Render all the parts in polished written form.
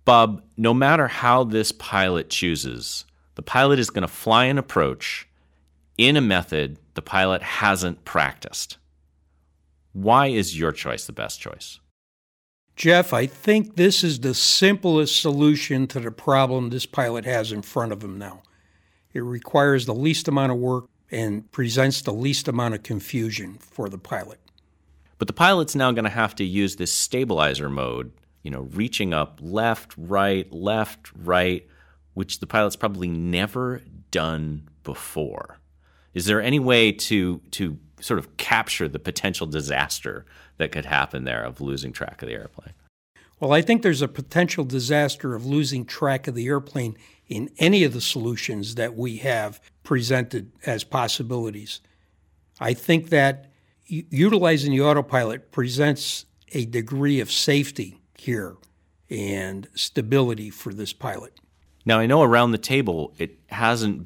Bob, no matter how this pilot chooses, the pilot is going to fly an approach in a method the pilot hasn't practiced. Why is your choice the best choice? Jeff, I think this is the simplest solution to the problem this pilot has in front of him now. It requires the least amount of work and presents the least amount of confusion for the pilot. But the pilot's now going to have to use this stabilizer mode, reaching up left, right, which the pilot's probably never done before. Is there any way to sort of capture the potential disaster that could happen there of losing track of the airplane? Well, I think there's a potential disaster of losing track of the airplane in any of the solutions that we have presented as possibilities. I think that utilizing the autopilot presents a degree of safety here and stability for this pilot. Now, I know around the table it hasn't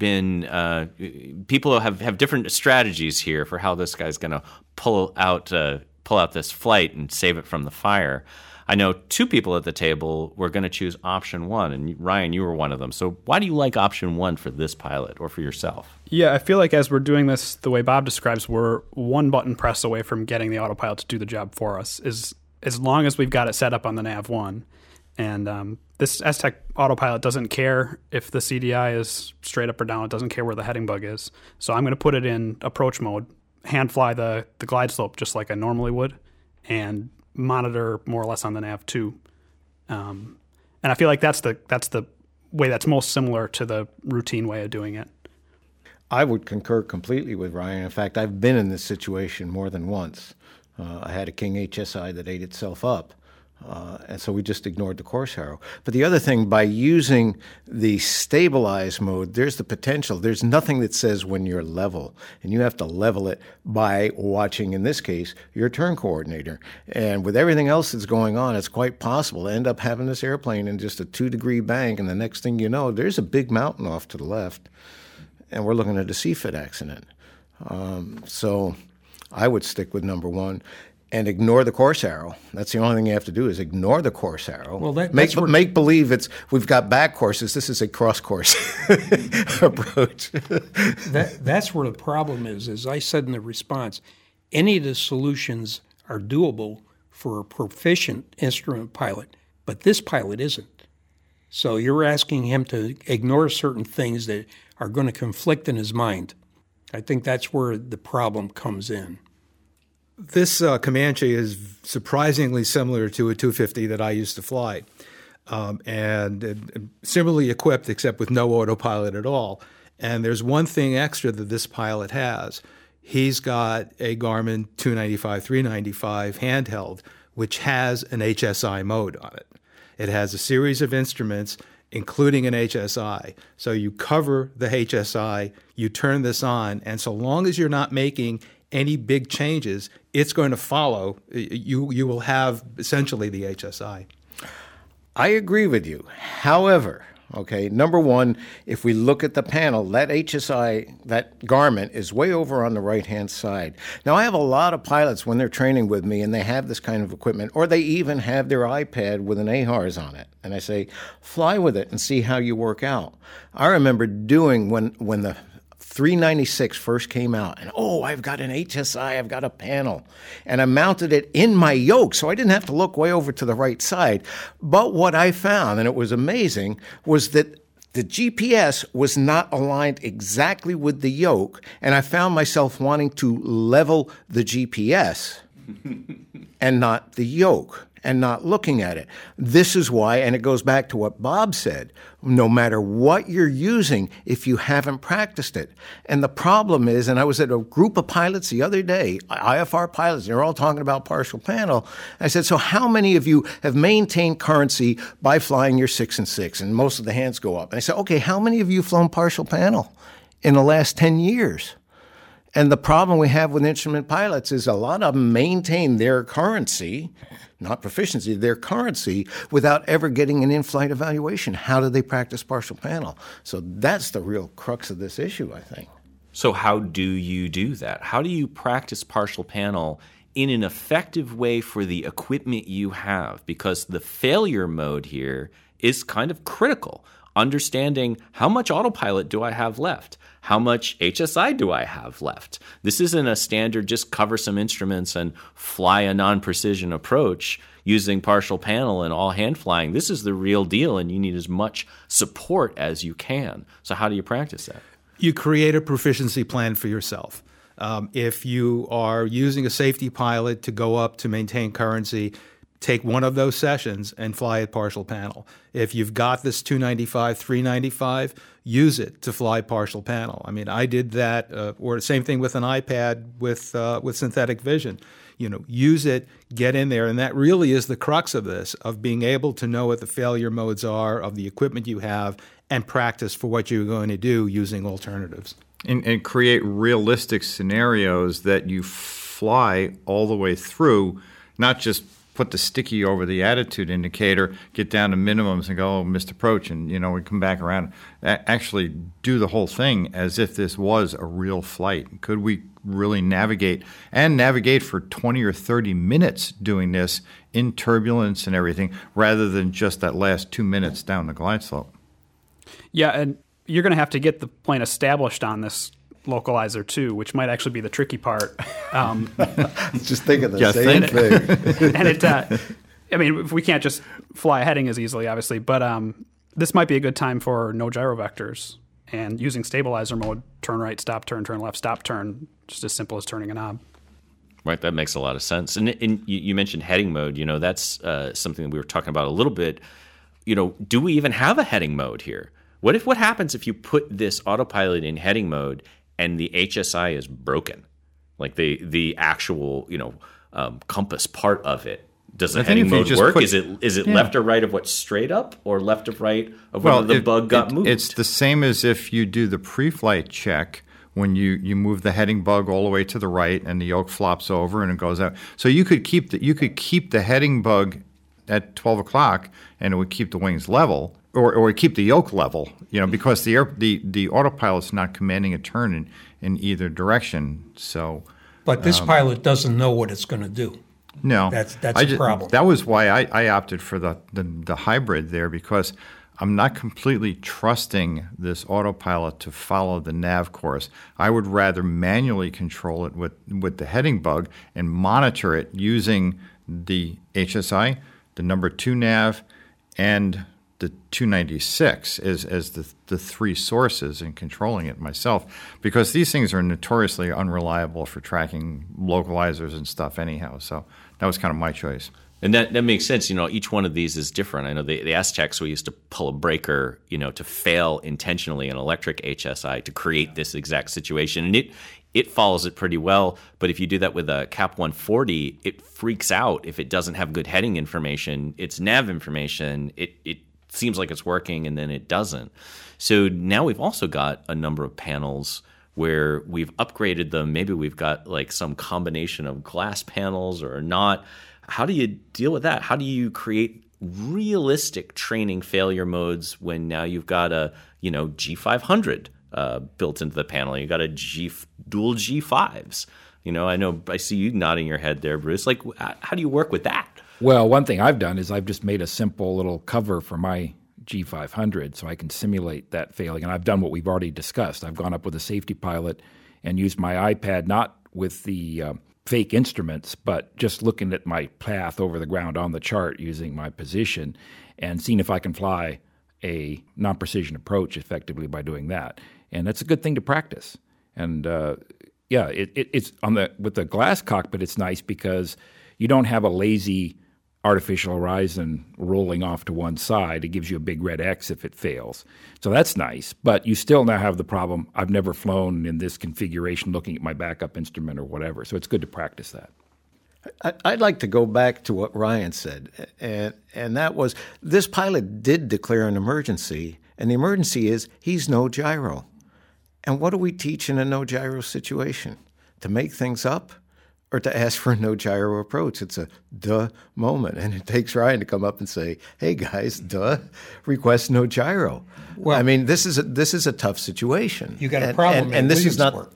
been people have different strategies here for how this guy's going to pull out this flight and save it from the fire. I know two people at the table were going to choose option one, and Ryan, you were one of them. So why do you like option one for this pilot or for yourself? Yeah, I feel like as we're doing this the way Bob describes, we're one button press away from getting the autopilot to do the job for us, as long as we've got it set up on the NAV1. And this Aztec autopilot doesn't care if the CDI is straight up or down. It doesn't care where the heading bug is. So I'm going to put it in approach mode, hand fly the glide slope just like I normally would, and monitor more or less on the NAV2. And I feel like that's the way that's most similar to the routine way of doing it. I would concur completely with Ryan. In fact, I've been in this situation more than once. I had a King HSI that ate itself up. And so we just ignored the course arrow. But the other thing, by using the stabilize mode, there's the potential. There's nothing that says when you're level. And you have to level it by watching, in this case, your turn coordinator. And with everything else that's going on, it's quite possible to end up having this airplane in just a 2-degree bank. And the next thing you know, there's a big mountain off to the left. And we're looking at a CFIT accident. So I would stick with number one. And ignore the course arrow. That's the only thing you have to do is ignore the course arrow. Well, make believe we've got back courses. This is a cross course approach. That's where the problem is. As I said in the response, any of the solutions are doable for a proficient instrument pilot, but this pilot isn't. So you're asking him to ignore certain things that are going to conflict in his mind. I think that's where the problem comes in. This Comanche is surprisingly similar to a 250 that I used to fly, and similarly equipped except with no autopilot at all. And there's one thing extra that this pilot has. He's got a Garmin 295, 395 handheld, which has an HSI mode on it. It has a series of instruments, including an HSI. So you cover the HSI, you turn this on, and so long as you're not making any big changes, it's going to follow. You will have essentially the HSI. I agree with you. However, number one, if we look at the panel, that HSI, that Garmin, is way over on the right-hand side. Now, I have a lot of pilots when they're training with me and they have this kind of equipment, or they even have their iPad with an AHRS on it. And I say, fly with it and see how you work out. I remember doing when the 396 first came out, and I've got an HSI, I've got a panel, and I mounted it in my yoke, so I didn't have to look way over to the right side. But what I found, and it was amazing, was that the GPS was not aligned exactly with the yoke, and I found myself wanting to level the GPS and not the yoke, and not looking at it. This is why, and it goes back to what Bob said, no matter what you're using, if you haven't practiced it. And the problem is, and I was at a group of pilots the other day, IFR pilots, they're all talking about partial panel. I said, so how many of you have maintained currency by flying your 6 and 6? And most of the hands go up. And I said, okay, how many of you have flown partial panel in the last 10 years? And the problem we have with instrument pilots is a lot of them maintain their currency, not proficiency, their currency, without ever getting an in-flight evaluation. How do they practice partial panel? So that's the real crux of this issue, I think. So how do you do that? How do you practice partial panel in an effective way for the equipment you have, because the failure mode here is kind of critical. Understanding how much autopilot do I have left? How much HSI do I have left? This isn't a standard just cover some instruments and fly a non-precision approach using partial panel and all hand flying. This is the real deal, and you need as much support as you can. So how do you practice that? You create a proficiency plan for yourself. If you are using a safety pilot to go up to maintain currency, take one of those sessions and fly at partial panel. If you've got this 295, 395, use it to fly partial panel. I mean, I did that, or same thing with an iPad with synthetic vision. Use it, get in there, and that really is the crux of this, of being able to know what the failure modes are of the equipment you have and practice for what you're going to do using alternatives. And create realistic scenarios that you fly all the way through, not just put the sticky over the attitude indicator, get down to minimums and go, missed approach, and we come back around. Actually do the whole thing as if this was a real flight. Could we really navigate for 20 or 30 minutes doing this in turbulence and everything, rather than just that last 2 minutes down the glide slope? Yeah, and you're going to have to get the plane established on this localizer too, which might actually be the tricky part. Just thinking the same thing. And we can't just fly a heading as easily, obviously, but this might be a good time for no gyro vectors and using stabilizer mode, turn right, stop, turn left, stop, turn, just as simple as turning a knob. Right, that makes a lot of sense. And you mentioned heading mode. That's something that we were talking about a little bit. Do we even have a heading mode here? What happens if you put this autopilot in heading mode and the HSI is broken, like the actual compass part of it? Does the heading mode work? Is it left or right of what's straight up, or left or right of where the bug got moved? It's the same as if you do the pre-flight check when you move the heading bug all the way to the right and the yoke flops over and it goes out. So you could keep the heading bug at 12 o'clock and it would keep the wings level. Or keep the yoke level, because the autopilot's not commanding a turn in either direction. So, but this pilot doesn't know what it's going to do. No, that's the problem. That was why I opted for the hybrid there, because I'm not completely trusting this autopilot to follow the nav course. I would rather manually control it with the heading bug and monitor it using the HSI, the number 2 nav, and the 296 as the three sources and controlling it myself, because these things are notoriously unreliable for tracking localizers and stuff anyhow. So that was kind of my choice. And that makes sense. Each one of these is different. I know the Aztecs, we used to pull a breaker, to fail intentionally an electric HSI to create this exact situation. And it follows it pretty well. But if you do that with a Cap 140, it freaks out if it doesn't have good heading information. Its nav information, it seems like it's working and then it doesn't. So now we've also got a number of panels where we've upgraded them. Maybe we've got like some combination of glass panels or not. How do you deal with that? How do you create realistic training failure modes when now you've got a G500 built into the panel? You've got dual G5s. I know I see you nodding your head there, Bruce. Like, how do you work with that? Well, one thing I've done is I've just made a simple little cover for my G500 so I can simulate that failing. And I've done what we've already discussed. I've gone up with a safety pilot and used my iPad, not with the fake instruments, but just looking at my path over the ground on the chart using my position and seeing if I can fly a non-precision approach effectively by doing that. And that's a good thing to practice. And it's with the glass cockpit, it's nice because you don't have a lazy artificial horizon rolling off to one side. It gives you a big red X if it fails. So that's nice, but you still now have the problem, I've never flown in this configuration looking at my backup instrument or whatever. So it's good to practice that. I'd like to go back to what Ryan said, and that was this pilot did declare an emergency, and the emergency is he's no gyro. And what do we teach in a no gyro situation? To make things up? Or to ask for a no gyro approach. It's a duh moment. And it takes Ryan to come up and say, hey guys, request no gyro. Well, I mean, this is a tough situation. You got a problem. And this is not work.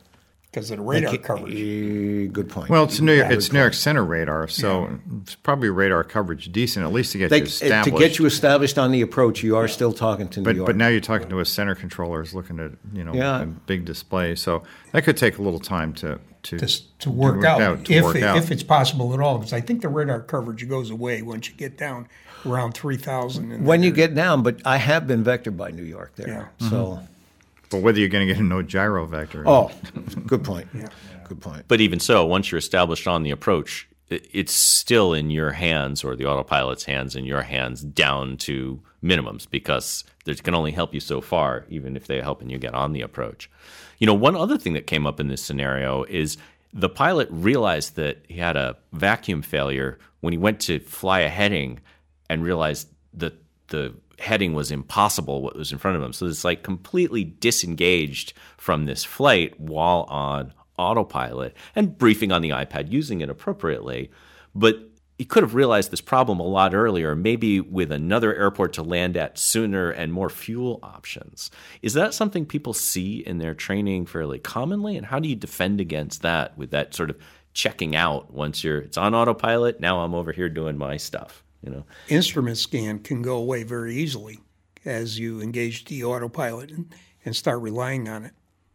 because of the radar coverage. Good point. Well, it's New York Center radar, so it's probably radar coverage decent, at least to get you established. To get you established on the approach, you are still talking to New York. But now you're talking to a center controller who's looking at a big display, so that could take a little time to work out if it's possible at all. Because I think the radar coverage goes away once you get down around 3,000. When you get down, but I have been vectored by New York there, so. But whether you're going to get a no gyro vector. Oh, good point. Yeah. Good point. But even so, once you're established on the approach, it's still in your hands, or the autopilot's hands, in your hands, down to minimums, because they can only help you so far, even if they're helping you get on the approach. One other thing that came up in this scenario is the pilot realized that he had a vacuum failure when he went to fly a heading and realized that the heading was impossible, what was in front of him. So it's like completely disengaged from this flight while on autopilot and briefing on the iPad, using it appropriately. But he could have realized this problem a lot earlier, maybe with another airport to land at sooner and more fuel options. Is that something people see in their training fairly commonly? And how do you defend against that, with that sort of checking out once it's on autopilot, now I'm over here doing my stuff? Instrument scan can go away very easily as you engage the autopilot and start relying on it.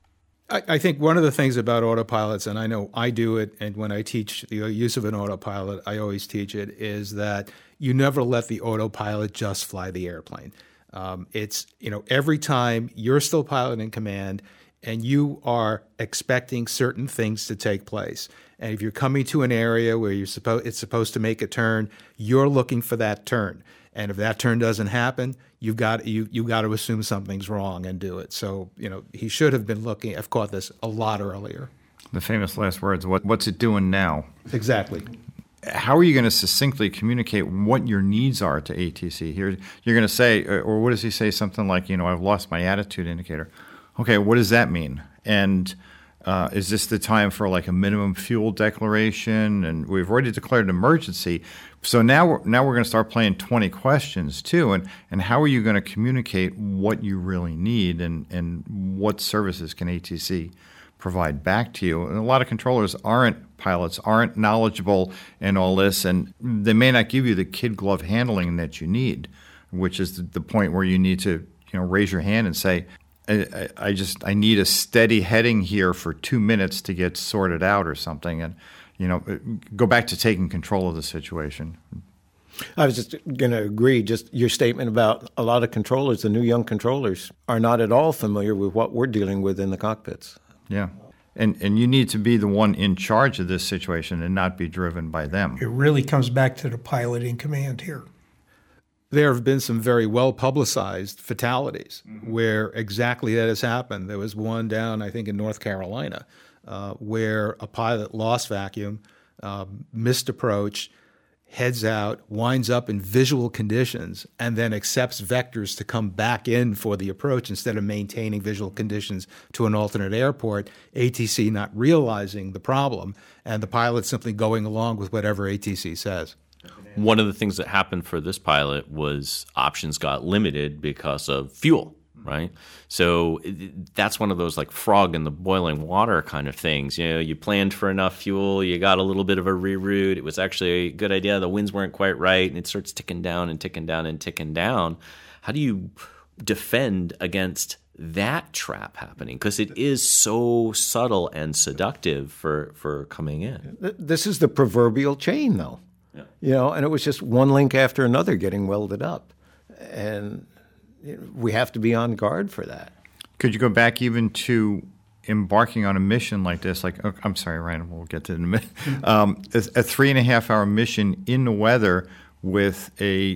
I think one of the things about autopilots, and I know I do it, and when I teach the use of an autopilot, I always teach it, is that you never let the autopilot just fly the airplane. It's, every time you're still pilot in command and you are expecting certain things to take place. And if you're coming to an area where it's supposed to make a turn, you're looking for that turn. And if that turn doesn't happen, you got to assume something's wrong and do it. So, he should have been looking. I've caught this a lot earlier. The famous last words, what's it doing now? Exactly. How are you going to succinctly communicate what your needs are to ATC? Here, you're going to say, or what does he say? Something like, I've lost my attitude indicator. Okay, what does that mean? And is this the time for like a minimum fuel declaration? And we've already declared an emergency. So now we're going to start playing 20 questions too. And how are you going to communicate what you really need and what services can ATC provide back to you? And a lot of controllers pilots aren't knowledgeable in all this, and they may not give you the kid glove handling that you need, which is the point where you need to raise your hand and say, I need a steady heading here for 2 minutes to get sorted out or something, and go back to taking control of the situation. I was just going to agree. Just your statement about a lot of controllers, the new young controllers, are not at all familiar with what we're dealing with in the cockpits. Yeah, and you need to be the one in charge of this situation and not be driven by them. It really comes back to the pilot in command here. There have been some very well-publicized fatalities where exactly that has happened. There was one down, I think, in North Carolina, where a pilot lost vacuum, missed approach, heads out, winds up in visual conditions, and then accepts vectors to come back in for the approach instead of maintaining visual conditions to an alternate airport, ATC not realizing the problem, and the pilot simply going along with whatever ATC says. One of the things that happened for this pilot was options got limited because of fuel, right? So that's one of those like frog in the boiling water kind of things. You planned for enough fuel, you got a little bit of a reroute. It was actually a good idea. The winds weren't quite right, and it starts ticking down and ticking down and ticking down. How do you defend against that trap happening? Because it is so subtle and seductive for coming in. This is the proverbial chain, though. Yeah. And it was just one link after another getting welded up. And we have to be on guard for that. Could you go back even to embarking on a mission like this? I'm sorry, Ryan, we'll get to it in a minute. A 3.5-hour mission in the weather with a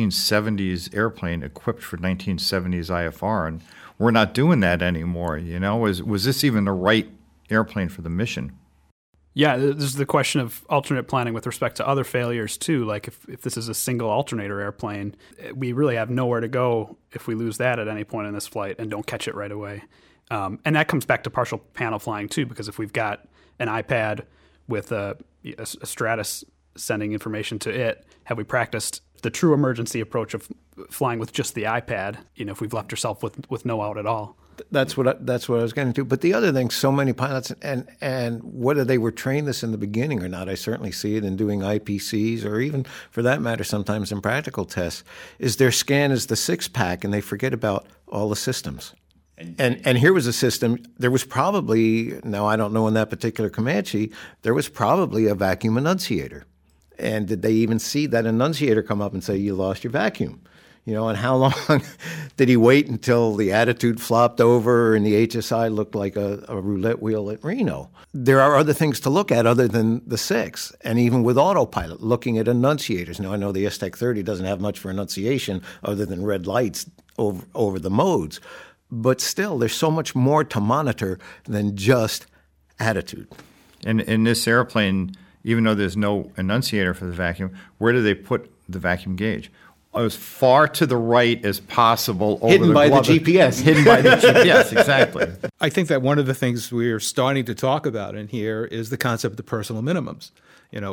1970s airplane equipped for 1970s IFR. And we're not doing that anymore. Was this even the right airplane for the mission? Yeah, this is the question of alternate planning with respect to other failures, too. Like if this is a single alternator airplane, we really have nowhere to go if we lose that at any point in this flight and don't catch it right away. And that comes back to partial panel flying, too, because if we've got an iPad with a Stratus sending information to it, have we practiced the true emergency approach of flying with just the iPad, if we've left ourselves with no out at all? That's what I was getting to. But the other thing, so many pilots, and whether they were trained this in the beginning or not, I certainly see it in doing IPCs or even, for that matter, sometimes in practical tests, is their scan is the six-pack and they forget about all the systems. And here was a system, there was probably, now I don't know in that particular Comanche, there was probably a vacuum enunciator. And did they even see that enunciator come up and say, you lost your vacuum? And how long did he wait until the attitude flopped over and the HSI looked like a roulette wheel at Reno? There are other things to look at other than the six. And even with autopilot, looking at enunciators. Now, I know the STEC 30 doesn't have much for enunciation other than red lights over the modes. But still, there's so much more to monitor than just attitude. And in this airplane, even though there's no enunciator for the vacuum, where do they put the vacuum gauge? As far to the right as possible. Hidden by the GPS. Hidden by the GPS, exactly. I think that one of the things we're starting to talk about in here is the concept of personal minimums. In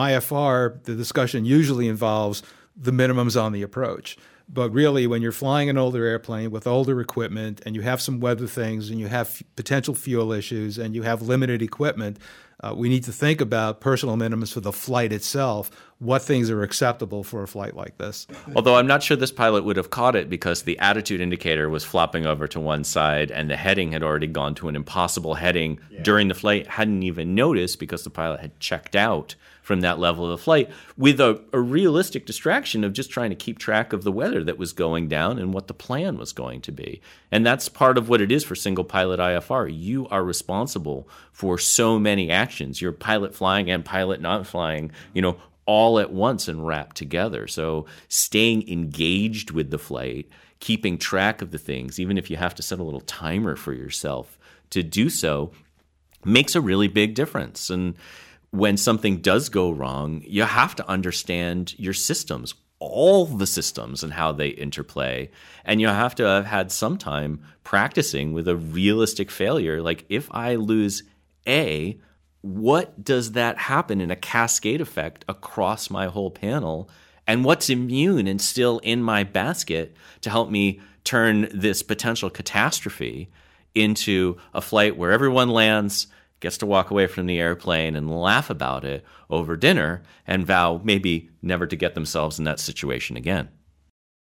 IFR, the discussion usually involves the minimums on the approach. But really, when you're flying an older airplane with older equipment and you have some weather things and you have potential fuel issues and you have limited equipment, we need to think about personal minimums for the flight itself, what things are acceptable for a flight like this. Although I'm not sure this pilot would have caught it because the attitude indicator was flopping over to one side and the heading had already gone to an impossible heading during the flight, hadn't even noticed because the pilot had checked out from that level of the flight with a realistic distraction of just trying to keep track of the weather that was going down and what the plan was going to be. And that's part of what it is for single pilot IFR. You are responsible for so many actions. You're pilot flying and pilot not flying, all at once and wrapped together. So staying engaged with the flight, keeping track of the things, even if you have to set a little timer for yourself to do so, makes a really big difference. And when something does go wrong, you have to understand your systems, all the systems and how they interplay. And you have to have had some time practicing with a realistic failure. Like if I lose A, what does that happen in a cascade effect across my whole panel? And what's immune and still in my basket to help me turn this potential catastrophe into a flight where everyone lands, gets to walk away from the airplane and laugh about it over dinner and vow maybe never to get themselves in that situation again.